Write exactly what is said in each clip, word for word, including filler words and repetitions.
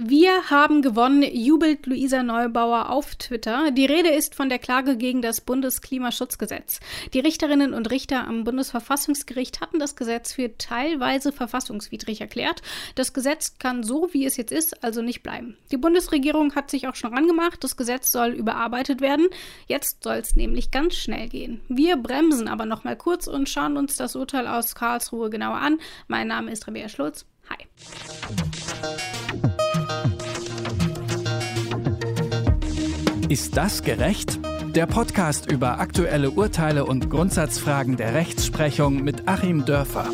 Wir haben gewonnen, jubelt Luisa Neubauer auf Twitter. Die Rede ist von der Klage gegen das Bundesklimaschutzgesetz. Die Richterinnen und Richter am Bundesverfassungsgericht hatten das Gesetz für teilweise verfassungswidrig erklärt. Das Gesetz kann so, wie es jetzt ist, also nicht bleiben. Die Bundesregierung hat sich auch schon rangemacht. Das Gesetz soll überarbeitet werden. Jetzt soll es nämlich ganz schnell gehen. Wir bremsen aber noch mal kurz und schauen uns das Urteil aus Karlsruhe genauer an. Mein Name ist Rabea Schlotz. Hi. Ist das gerecht? Der Podcast über aktuelle Urteile und Grundsatzfragen der Rechtsprechung mit Achim Dörfer.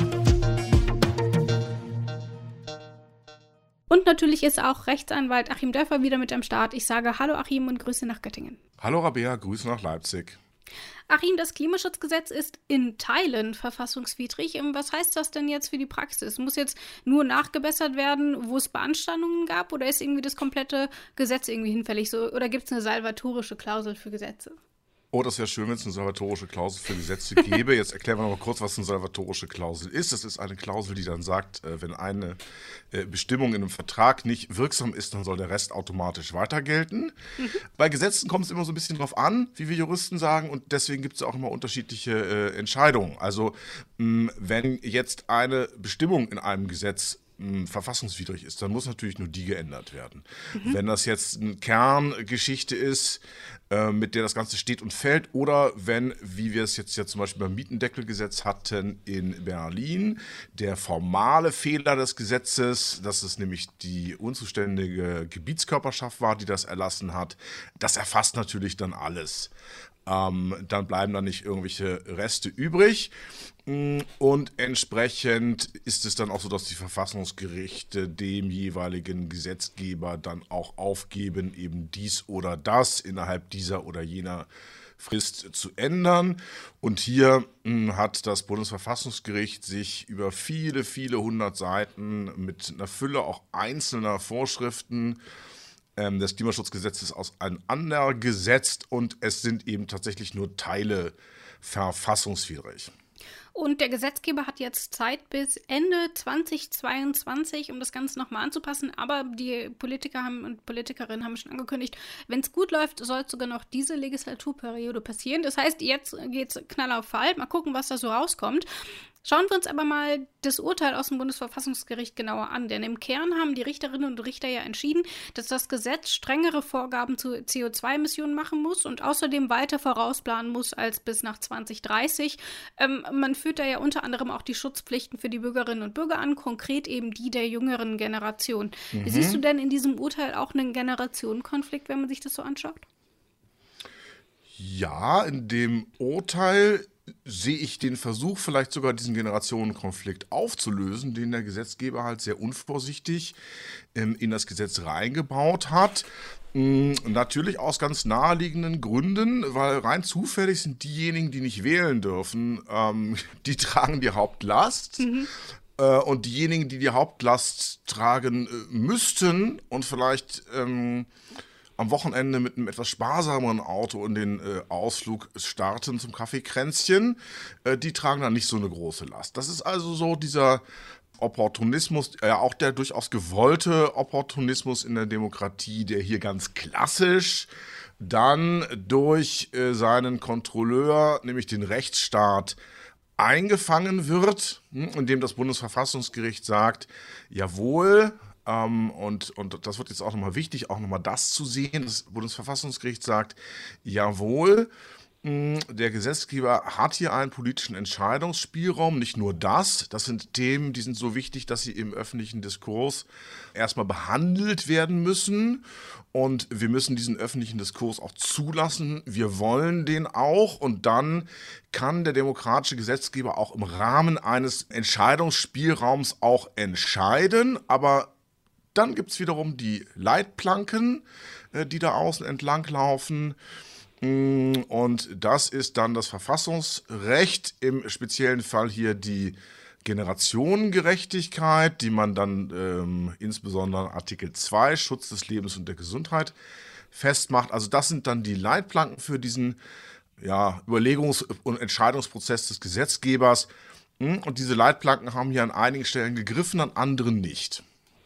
Und natürlich ist auch Rechtsanwalt Achim Dörfer wieder mit am Start. Ich sage Hallo Achim und Grüße nach Göttingen. Hallo Rabea, Grüße nach Leipzig. Achim, das Klimaschutzgesetz ist in Teilen verfassungswidrig. Was heißt das denn jetzt für die Praxis? Muss jetzt nur nachgebessert werden, wo es Beanstandungen gab, oder ist irgendwie das komplette Gesetz irgendwie hinfällig? So, oder gibt es eine salvatorische Klausel für Gesetze? Oh, das wäre schön, wenn es eine salvatorische Klausel für Gesetze gäbe. Jetzt erklären wir noch mal kurz, was eine salvatorische Klausel ist. Das ist eine Klausel, die dann sagt, wenn eine Bestimmung in einem Vertrag nicht wirksam ist, dann soll der Rest automatisch weiter gelten. Mhm. Bei Gesetzen kommt es immer so ein bisschen drauf an, wie wir Juristen sagen, und deswegen gibt es auch immer unterschiedliche Entscheidungen. Also wenn jetzt eine Bestimmung in einem Gesetz verfassungswidrig ist, dann muss natürlich nur die geändert werden. Mhm. Wenn das jetzt eine Kerngeschichte ist, äh, mit der das Ganze steht und fällt, oder wenn, wie wir es jetzt ja zum Beispiel beim Mietendeckelgesetz hatten in Berlin, der formale Fehler des Gesetzes, dass es nämlich die unzuständige Gebietskörperschaft war, die das erlassen hat, das erfasst natürlich dann alles. Ähm, dann bleiben da nicht irgendwelche Reste übrig. Und entsprechend ist es dann auch so, dass die Verfassungsgerichte dem jeweiligen Gesetzgeber dann auch aufgeben, eben dies oder das innerhalb dieser oder jener Frist zu ändern. Und hier mh, hat das Bundesverfassungsgericht sich über viele, viele hundert Seiten mit einer Fülle auch einzelner Vorschriften ähm, des Klimaschutzgesetzes auseinandergesetzt, und es sind eben tatsächlich nur Teile verfassungswidrig. Und der Gesetzgeber hat jetzt Zeit bis Ende zweitausendzweiundzwanzig, um das Ganze nochmal anzupassen. Aber die Politiker haben und Politikerinnen haben schon angekündigt, wenn es gut läuft, soll es sogar noch diese Legislaturperiode passieren. Das heißt, jetzt geht's Knall auf Fall. Mal gucken, was da so rauskommt. Schauen wir uns aber mal das Urteil aus dem Bundesverfassungsgericht genauer an. Denn im Kern haben die Richterinnen und Richter ja entschieden, dass das Gesetz strengere Vorgaben zu C O zwei Emissionen machen muss und außerdem weiter vorausplanen muss als bis nach zwanzig dreißig. Ähm, man führt da ja unter anderem auch die Schutzpflichten für die Bürgerinnen und Bürger an, konkret eben die der jüngeren Generation. Mhm. Siehst du denn in diesem Urteil auch einen Generationenkonflikt, wenn man sich das so anschaut? Ja, in dem Urteil sehe ich den Versuch, vielleicht sogar diesen Generationenkonflikt aufzulösen, den der Gesetzgeber halt sehr unvorsichtig ähm, in das Gesetz reingebaut hat. Ähm, natürlich aus ganz naheliegenden Gründen, weil rein zufällig sind diejenigen, die nicht wählen dürfen, ähm, die tragen die Hauptlast. Mhm. Äh, und diejenigen, die die Hauptlast tragen äh, müssten und vielleicht ähm, am Wochenende mit einem etwas sparsameren Auto in den äh, Ausflug starten zum Kaffeekränzchen, äh, die tragen dann nicht so eine große Last. Das ist also so dieser Opportunismus, ja äh, auch der durchaus gewollte Opportunismus in der Demokratie, der hier ganz klassisch dann durch äh, seinen Kontrolleur, nämlich den Rechtsstaat, eingefangen wird, indem das Bundesverfassungsgericht sagt, jawohl, Um, und, und das wird jetzt auch nochmal wichtig, auch nochmal das zu sehen. Das Bundesverfassungsgericht sagt, jawohl, mh, der Gesetzgeber hat hier einen politischen Entscheidungsspielraum. Nicht nur das, das sind Themen, die sind so wichtig, dass sie im öffentlichen Diskurs erstmal behandelt werden müssen. Und wir müssen diesen öffentlichen Diskurs auch zulassen. Wir wollen den auch. Und dann kann der demokratische Gesetzgeber auch im Rahmen eines Entscheidungsspielraums auch entscheiden. Aber dann gibt es wiederum die Leitplanken, die da außen entlang laufen. Und das ist dann das Verfassungsrecht, im speziellen Fall hier die Generationengerechtigkeit, die man dann ähm, insbesondere Artikel zwei, Schutz des Lebens und der Gesundheit, festmacht. Also das sind dann die Leitplanken für diesen ja, Überlegungs- und Entscheidungsprozess des Gesetzgebers. Und diese Leitplanken haben hier an einigen Stellen gegriffen, an anderen nicht.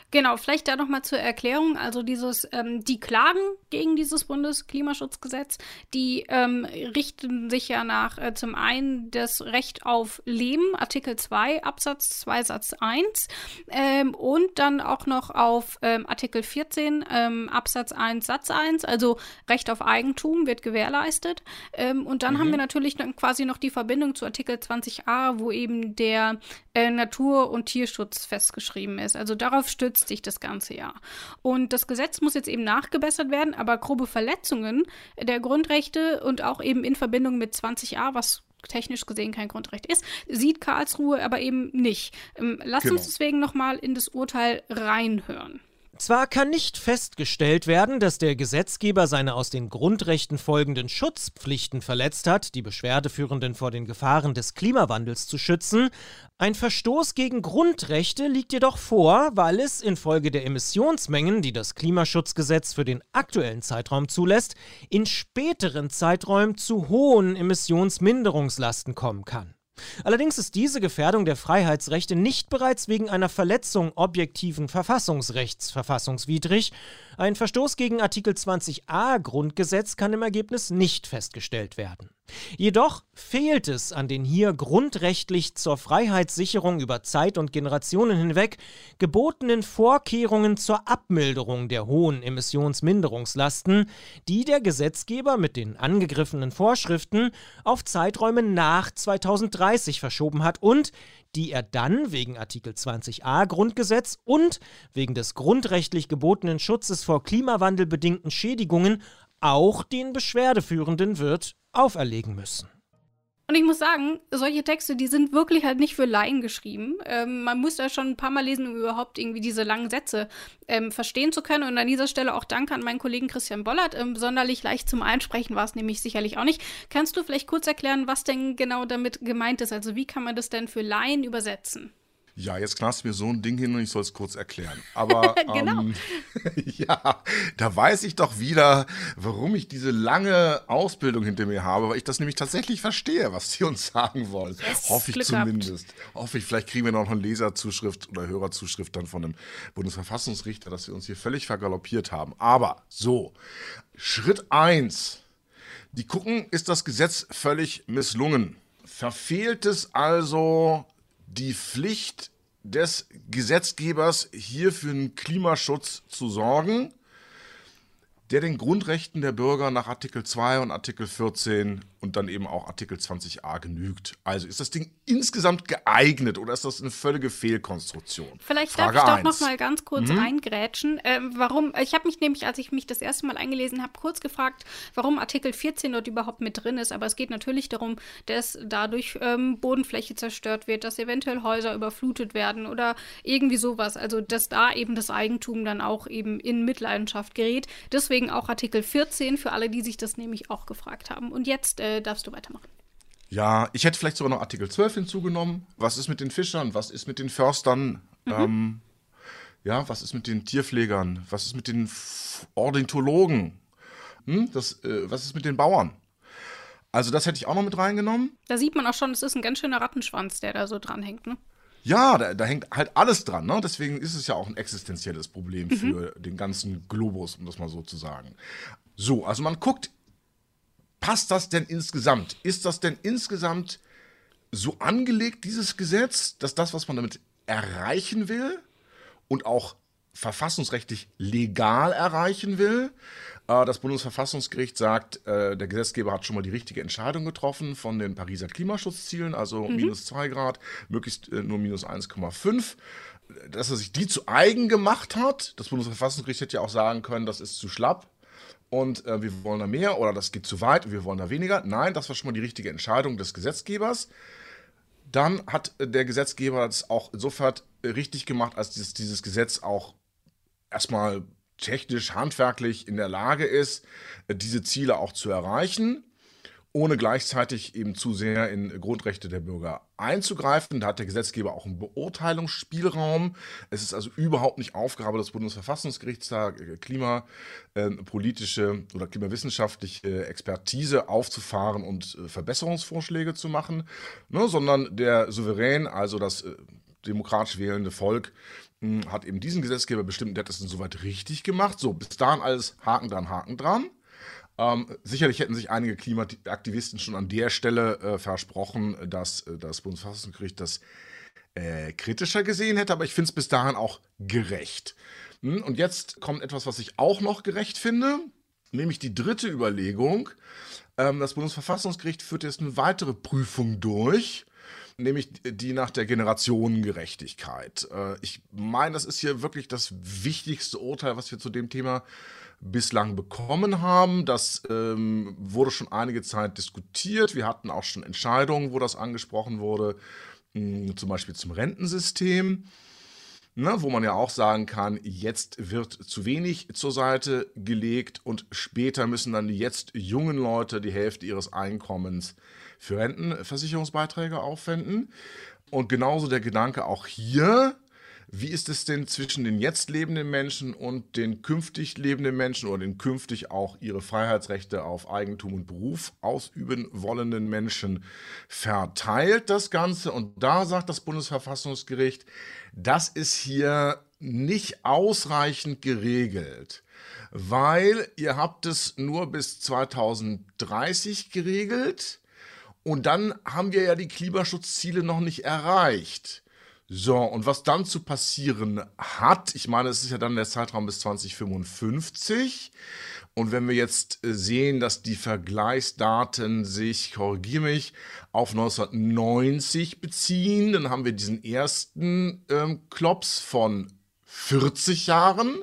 Genau, vielleicht da nochmal zur Erklärung. Also dieses, ähm, die Klagen gegen dieses Bundesklimaschutzgesetz, die ähm, richten sich ja nach äh, zum einen das Recht auf Leben, Artikel zwei Absatz zwei Satz eins, ähm, und dann auch noch auf ähm, Artikel vierzehn ähm, Absatz eins Satz eins, also Recht auf Eigentum wird gewährleistet. Ähm, und dann mhm. haben wir natürlich dann quasi noch die Verbindung zu Artikel zwanzig a, wo eben der äh, Natur- und Tierschutz festgeschrieben ist. Also darauf stützt sich das ganze ja. Und das Gesetz muss jetzt eben nachgebessert werden, aber grobe Verletzungen der Grundrechte und auch eben in Verbindung mit zwanzig a, was technisch gesehen kein Grundrecht ist, sieht Karlsruhe aber eben nicht. Ähm, lass genau. uns deswegen nochmal in das Urteil reinhören. Zwar kann nicht festgestellt werden, dass der Gesetzgeber seine aus den Grundrechten folgenden Schutzpflichten verletzt hat, die Beschwerdeführenden vor den Gefahren des Klimawandels zu schützen. Ein Verstoß gegen Grundrechte liegt jedoch vor, weil es infolge der Emissionsmengen, die das Klimaschutzgesetz für den aktuellen Zeitraum zulässt, in späteren Zeiträumen zu hohen Emissionsminderungslasten kommen kann. Allerdings ist diese Gefährdung der Freiheitsrechte nicht bereits wegen einer Verletzung objektiven Verfassungsrechts verfassungswidrig. Ein Verstoß gegen Artikel zwanzig a Grundgesetz kann im Ergebnis nicht festgestellt werden. Jedoch fehlt es an den hier grundrechtlich zur Freiheitssicherung über Zeit und Generationen hinweg gebotenen Vorkehrungen zur Abmilderung der hohen Emissionsminderungslasten, die der Gesetzgeber mit den angegriffenen Vorschriften auf Zeiträume nach zweitausenddreißig verschoben hat und die er dann wegen Artikel zwanzig a Grundgesetz und wegen des grundrechtlich gebotenen Schutzes vor klimawandelbedingten Schädigungen auch den Beschwerdeführenden wird auferlegen müssen. Und ich muss sagen, solche Texte, die sind wirklich halt nicht für Laien geschrieben. Ähm, man muss da schon ein paar Mal lesen, um überhaupt irgendwie diese langen Sätze ähm, verstehen zu können. Und an dieser Stelle auch Dank an meinen Kollegen Christian Bollert. Ähm, sonderlich leicht zum Einsprechen war es nämlich sicherlich auch nicht. Kannst du vielleicht kurz erklären, was denn genau damit gemeint ist? Also wie kann man das denn für Laien übersetzen? Ja, jetzt knallst du mir so ein Ding hin und ich soll es kurz erklären. Aber genau. ähm, ja, da weiß ich doch wieder, warum ich diese lange Ausbildung hinter mir habe, weil ich das nämlich tatsächlich verstehe, was sie uns sagen wollen. Yes, Hoffe ich Glück zumindest. Gehabt. Hoffe ich, vielleicht kriegen wir noch eine Leserzuschrift oder Hörerzuschrift dann von dem Bundesverfassungsrichter, dass wir uns hier völlig vergaloppiert haben. Aber so, Schritt eins. Die gucken, ist das Gesetz völlig misslungen. Verfehlt es also die Pflicht des Gesetzgebers, hier für einen Klimaschutz zu sorgen, der den Grundrechten der Bürger nach Artikel zwei und Artikel vierzehn und dann eben auch Artikel zwanzig a genügt. Also ist das Ding insgesamt geeignet oder ist das eine völlige Fehlkonstruktion? Vielleicht Frage darf ich eins. doch noch mal ganz kurz Mhm. reingrätschen. Ähm, warum? Ich habe mich nämlich, als ich mich das erste Mal eingelesen habe, kurz gefragt, warum Artikel vierzehn dort überhaupt mit drin ist. Aber es geht natürlich darum, dass dadurch ähm, Bodenfläche zerstört wird, dass eventuell Häuser überflutet werden oder irgendwie sowas. Also dass da eben das Eigentum dann auch eben in Mitleidenschaft gerät. Deswegen auch Artikel vierzehn für alle, die sich das nämlich auch gefragt haben. Und jetzt äh, darfst du weitermachen. Ja, ich hätte vielleicht sogar noch Artikel zwölf hinzugenommen. Was ist mit den Fischern? Was ist mit den Förstern? Mhm. Ähm, ja, was ist mit den Tierpflegern? Was ist mit den F- Ornithologen? Hm? Das, äh, was ist mit den Bauern? Also das hätte ich auch noch mit reingenommen. Da sieht man auch schon, es ist ein ganz schöner Rattenschwanz, der da so dranhängt, ne? Ja, da, da hängt halt alles dran, ne? Deswegen ist es ja auch ein existenzielles Problem Mhm. für den ganzen Globus, um das mal so zu sagen. So, also man guckt, passt das denn insgesamt? Ist das denn insgesamt so angelegt, dieses Gesetz, dass das, was man damit erreichen will und auch verfassungsrechtlich legal erreichen will? Äh, das Bundesverfassungsgericht sagt, äh, der Gesetzgeber hat schon mal die richtige Entscheidung getroffen von den Pariser Klimaschutzzielen, also mhm. minus zwei Grad, möglichst äh, nur minus eins Komma fünf. Dass er sich die zu eigen gemacht hat. Das Bundesverfassungsgericht hätte ja auch sagen können, das ist zu schlapp und äh, wir wollen da mehr oder das geht zu weit und wir wollen da weniger. Nein, das war schon mal die richtige Entscheidung des Gesetzgebers. Dann hat äh, der Gesetzgeber das auch insofern äh, richtig gemacht, als dieses, dieses Gesetz auch erstmal technisch, handwerklich in der Lage ist, äh, diese Ziele auch zu erreichen, ohne gleichzeitig eben zu sehr in Grundrechte der Bürger einzugreifen. Da hat der Gesetzgeber auch einen Beurteilungsspielraum. Es ist also überhaupt nicht Aufgabe des Bundesverfassungsgerichts, da klimapolitische oder klimawissenschaftliche Expertise aufzufahren und Verbesserungsvorschläge zu machen, ne, sondern der Souverän, also das demokratisch wählende Volk mh, hat eben diesen Gesetzgeber bestimmt, der hat das insoweit richtig gemacht. So, bis dahin alles Haken dran, Haken dran. Ähm, sicherlich hätten sich einige Klimaaktivisten schon an der Stelle äh, versprochen, dass äh, das Bundesverfassungsgericht das äh, kritischer gesehen hätte, aber ich finde es bis dahin auch gerecht. Hm, und jetzt kommt etwas, was ich auch noch gerecht finde, nämlich die dritte Überlegung. Ähm, das Bundesverfassungsgericht führt jetzt eine weitere Prüfung durch, nämlich die nach der Generationengerechtigkeit. Äh, ich meine, das ist hier wirklich das wichtigste Urteil, was wir zu dem Thema bislang bekommen haben. Das ähm, wurde schon einige Zeit diskutiert. Wir hatten auch schon Entscheidungen, wo das angesprochen wurde, mh, zum Beispiel zum Rentensystem, ne, wo man ja auch sagen kann, jetzt wird zu wenig zur Seite gelegt und später müssen dann die jetzt jungen Leute die Hälfte ihres Einkommens für Rentenversicherungsbeiträge aufwenden. Und genauso der Gedanke auch hier: Wie ist es denn zwischen den jetzt lebenden Menschen und den künftig lebenden Menschen oder den künftig auch ihre Freiheitsrechte auf Eigentum und Beruf ausüben wollenden Menschen verteilt, das Ganze? Und da sagt das Bundesverfassungsgericht, das ist hier nicht ausreichend geregelt, weil ihr habt es nur bis zweitausenddreißig geregelt und dann haben wir ja die Klimaschutzziele noch nicht erreicht. So, und was dann zu passieren hat, ich meine, es ist ja dann der Zeitraum bis zwanzig fünfundfünfzig. Und wenn wir jetzt sehen, dass die Vergleichsdaten sich, korrigiere mich, auf neunzehnhundertneunzig beziehen, dann haben wir diesen ersten ähm, Klops von vierzig Jahren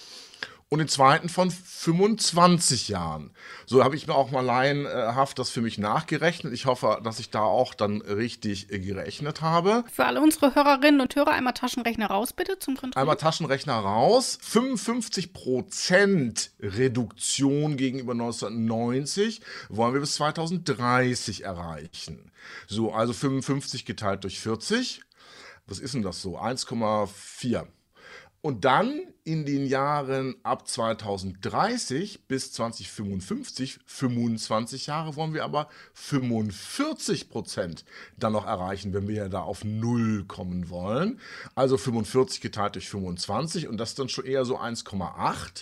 und den zweiten von fünfundzwanzig Jahren. So habe ich mir auch mal laienhaft das für mich nachgerechnet. Ich hoffe, dass ich da auch dann richtig gerechnet habe. Für alle unsere Hörerinnen und Hörer einmal Taschenrechner raus, bitte, zum Kontrollieren. Einmal Taschenrechner raus. fünfundfünfzig Prozent Reduktion gegenüber neunzehnhundertneunzig wollen wir bis zweitausenddreißig erreichen. So, also fünfundfünfzig geteilt durch vierzig. Was ist denn das so? eins Komma vier. Und dann in den Jahren ab zweitausenddreißig bis zweitausendfünfundfünfzig, fünfundzwanzig Jahre, wollen wir aber fünfundvierzig Prozent dann noch erreichen, wenn wir ja da auf Null kommen wollen. Also fünfundvierzig geteilt durch fünfundzwanzig und das dann schon eher so eins Komma acht.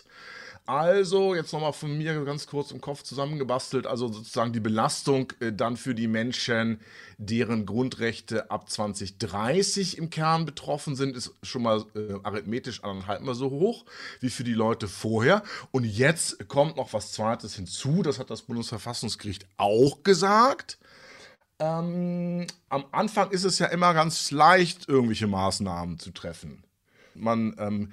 Also, jetzt nochmal von mir ganz kurz im Kopf zusammengebastelt, also sozusagen die Belastung äh, dann für die Menschen, deren Grundrechte ab zweitausenddreißig im Kern betroffen sind, ist schon mal äh, arithmetisch anderthalb mal so hoch wie für die Leute vorher. Und jetzt kommt noch was Zweites hinzu, das hat das Bundesverfassungsgericht auch gesagt. Ähm, am Anfang ist es ja immer ganz leicht, irgendwelche Maßnahmen zu treffen. Man ähm,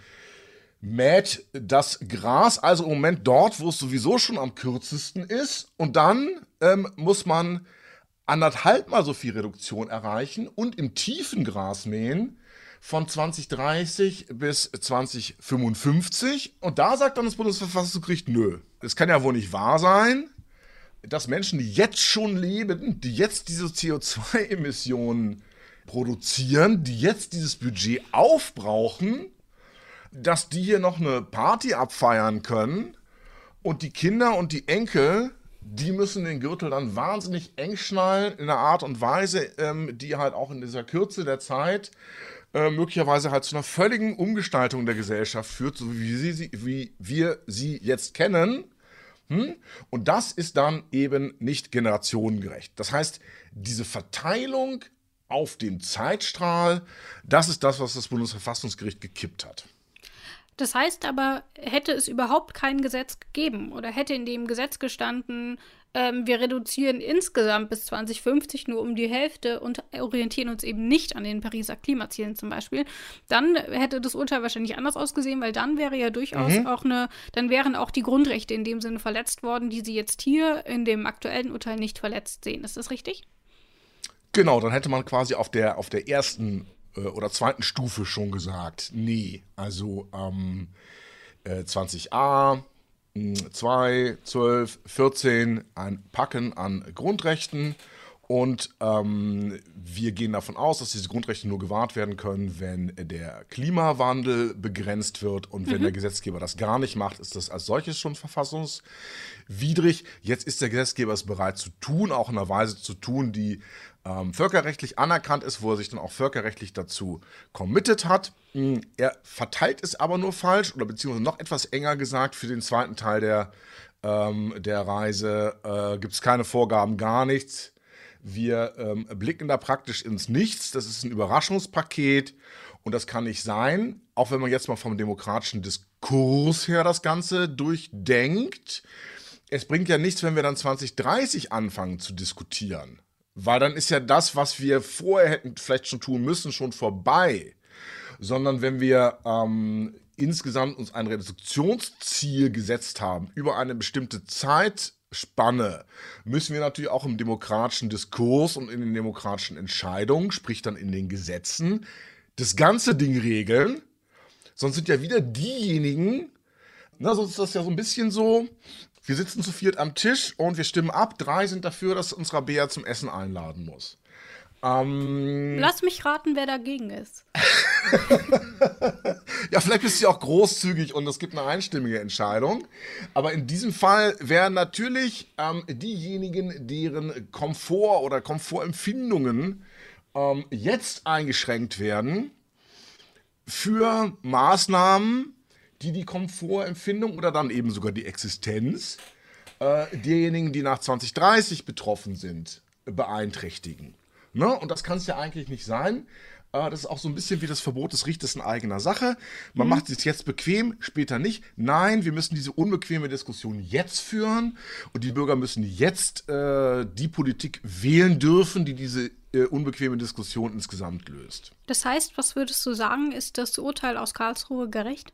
mäht das Gras, also im Moment dort, wo es sowieso schon am kürzesten ist. Und dann ähm, muss man anderthalb mal so viel Reduktion erreichen und im tiefen Grasmähen von zweitausenddreißig bis zweitausendfünfundfünfzig. Und da sagt dann das Bundesverfassungsgericht, nö, das kann ja wohl nicht wahr sein, dass Menschen, die jetzt schon leben, die jetzt diese C O zwei Emissionen produzieren, die jetzt dieses Budget aufbrauchen, dass die hier noch eine Party abfeiern können und die Kinder und die Enkel, die müssen den Gürtel dann wahnsinnig eng schnallen in einer Art und Weise, ähm, die halt auch in dieser Kürze der Zeit äh, möglicherweise halt zu einer völligen Umgestaltung der Gesellschaft führt, so wie, sie, wie wir sie jetzt kennen. Hm? Und das ist dann eben nicht generationengerecht. Das heißt, diese Verteilung auf den Zeitstrahl, das ist das, was das Bundesverfassungsgericht gekippt hat. Das heißt aber, hätte es überhaupt kein Gesetz gegeben oder hätte in dem Gesetz gestanden, ähm, wir reduzieren insgesamt bis zweitausendfünfzig nur um die Hälfte und orientieren uns eben nicht an den Pariser Klimazielen zum Beispiel, dann hätte das Urteil wahrscheinlich anders ausgesehen, weil dann wäre ja durchaus mhm. auch eine, dann wären auch die Grundrechte in dem Sinne verletzt worden, die Sie jetzt hier in dem aktuellen Urteil nicht verletzt sehen. Ist das richtig? Genau, dann hätte man quasi auf der, auf der ersten oder zweiten Stufe schon gesagt, nee, also ähm, äh, zwanzig a, zwei, zwölf, vierzehn, ein Packen an Grundrechten und ähm, wir gehen davon aus, dass diese Grundrechte nur gewahrt werden können, wenn der Klimawandel begrenzt wird und wenn mhm. der Gesetzgeber das gar nicht macht, ist das als solches schon verfassungswidrig. Jetzt ist der Gesetzgeber es bereit zu tun, auch in einer Weise zu tun, die ähm, völkerrechtlich anerkannt ist, wo er sich dann auch völkerrechtlich dazu committed hat. Er verteilt es aber nur falsch oder beziehungsweise noch etwas enger gesagt für den zweiten Teil der, ähm, der Reise äh, gibt es keine Vorgaben, gar nichts. Wir ähm, blicken da praktisch ins Nichts. Das ist ein Überraschungspaket und das kann nicht sein, auch wenn man jetzt mal vom demokratischen Diskurs her das Ganze durchdenkt. Es bringt ja nichts, wenn wir dann zwanzig dreißig anfangen zu diskutieren, weil dann ist ja das, was wir vorher hätten vielleicht schon tun müssen, schon vorbei. Sondern wenn wir ähm, insgesamt uns ein Reduktionsziel gesetzt haben über eine bestimmte Zeitspanne, müssen wir natürlich auch im demokratischen Diskurs und in den demokratischen Entscheidungen, sprich dann in den Gesetzen, das ganze Ding regeln. Sonst sind ja wieder diejenigen, na, sonst ist das ja so ein bisschen so, wir sitzen zu viert am Tisch und wir stimmen ab, drei sind dafür, dass uns Rabea zum Essen einladen muss. Ähm, Lass mich raten, wer dagegen ist. Ja, vielleicht bist du ja auch großzügig und es gibt eine einstimmige Entscheidung. Aber in diesem Fall wären natürlich ähm, diejenigen, deren Komfort oder Komfortempfindungen ähm, jetzt eingeschränkt werden, für Maßnahmen, die die Komfortempfindung oder dann eben sogar die Existenz äh, derjenigen, die nach zwanzig dreißig betroffen sind, beeinträchtigen. Ne? Und das kann es ja eigentlich nicht sein. Äh, das ist auch so ein bisschen wie das Verbot des Richters in eigener Sache. Man mhm. macht es jetzt bequem, später nicht. Nein, wir müssen diese unbequeme Diskussion jetzt führen und die Bürger müssen jetzt äh, die Politik wählen dürfen, die diese äh, unbequeme Diskussion insgesamt löst. Das heißt, was würdest du sagen, ist das Urteil aus Karlsruhe gerecht?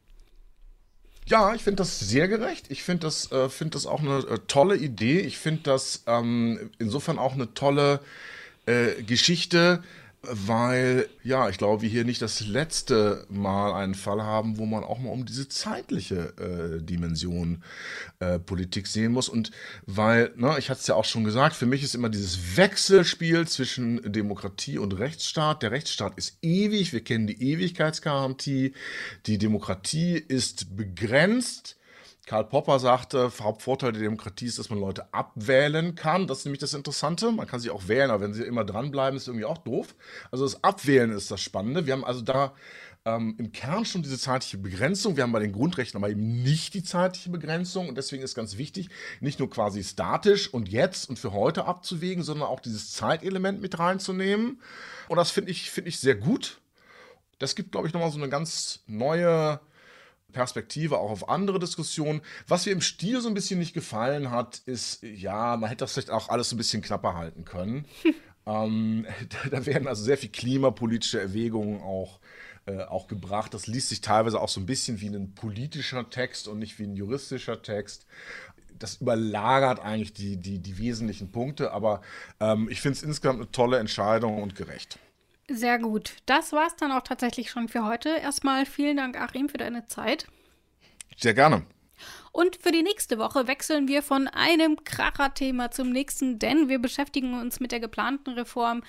Ja, ich finde das sehr gerecht. Ich finde das, äh, find das auch eine äh, tolle Idee. Ich finde das ähm, insofern auch eine tolle äh, Geschichte, weil, ja, ich glaube, wir hier nicht das letzte Mal einen Fall haben, wo man auch mal um diese zeitliche äh, Dimension äh, Politik sehen muss. Und weil, ne, ich hatte es ja auch schon gesagt, für mich ist immer dieses Wechselspiel zwischen Demokratie und Rechtsstaat. Der Rechtsstaat ist ewig, wir kennen die Ewigkeitsgarantie. Die Demokratie ist begrenzt. Karl Popper sagte, Hauptvorteil der Demokratie ist, dass man Leute abwählen kann. Das ist nämlich das Interessante. Man kann sie auch wählen, aber wenn sie immer dranbleiben, ist irgendwie auch doof. Also das Abwählen ist das Spannende. Wir haben also da ähm, im Kern schon diese zeitliche Begrenzung. Wir haben bei den Grundrechten aber eben nicht die zeitliche Begrenzung. Und deswegen ist ganz wichtig, nicht nur quasi statisch und jetzt und für heute abzuwägen, sondern auch dieses Zeitelement mit reinzunehmen. Und das finde ich, finde ich sehr gut. Das gibt, glaube ich, nochmal so eine ganz neue Perspektive auch auf andere Diskussionen. Was mir im Stil so ein bisschen nicht gefallen hat, ist, ja, man hätte das vielleicht auch alles so ein bisschen knapper halten können. ähm, da, da werden also sehr viel klimapolitische Erwägungen auch, äh, auch gebracht. Das liest sich teilweise auch so ein bisschen wie ein politischer Text und nicht wie ein juristischer Text. Das überlagert eigentlich die, die, die wesentlichen Punkte, aber ähm, ich finde es insgesamt eine tolle Entscheidung und gerecht. Sehr gut. Das war es dann auch tatsächlich schon für heute. Erstmal vielen Dank, Achim, für deine Zeit. Sehr gerne. Und für die nächste Woche wechseln wir von einem Kracher-Thema zum nächsten, denn wir beschäftigen uns mit der geplanten Reform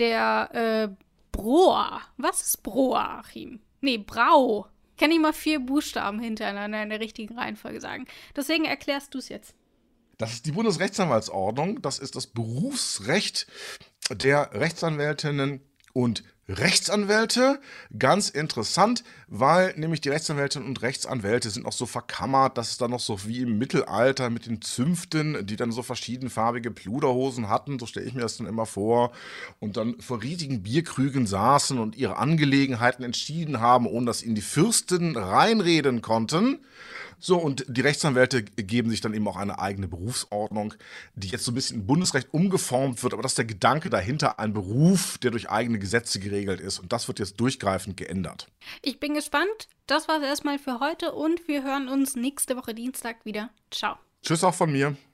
der äh, B R O A. Was ist B R O A, Achim? Nee, Brau. Kann ich mal vier Buchstaben hintereinander in der richtigen Reihenfolge sagen. Deswegen erklärst du es jetzt. Das ist die Bundesrechtsanwaltsordnung. Das ist das Berufsrecht der Rechtsanwältinnen und Rechtsanwälte. Ganz interessant, weil nämlich die Rechtsanwältinnen und Rechtsanwälte sind noch so verkammert, dass es dann noch so wie im Mittelalter mit den Zünften, die dann so verschiedenfarbige Pluderhosen hatten, so stelle ich mir das dann immer vor, und dann vor riesigen Bierkrügen saßen und ihre Angelegenheiten entschieden haben, ohne dass ihnen die Fürsten reinreden konnten. So, und die Rechtsanwälte geben sich dann eben auch eine eigene Berufsordnung, die jetzt so ein bisschen im Bundesrecht umgeformt wird, aber das ist der Gedanke dahinter, ein Beruf, der durch eigene Gesetze geregelt ist, und das wird jetzt durchgreifend geändert. Ich bin gespannt. Das war es erstmal für heute und wir hören uns nächste Woche Dienstag wieder. Ciao. Tschüss auch von mir.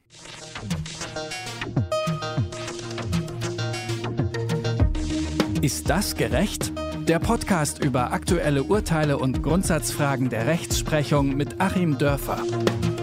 Ist das gerecht? Der Podcast über aktuelle Urteile und Grundsatzfragen der Rechtsprechung mit Achim Dörfer.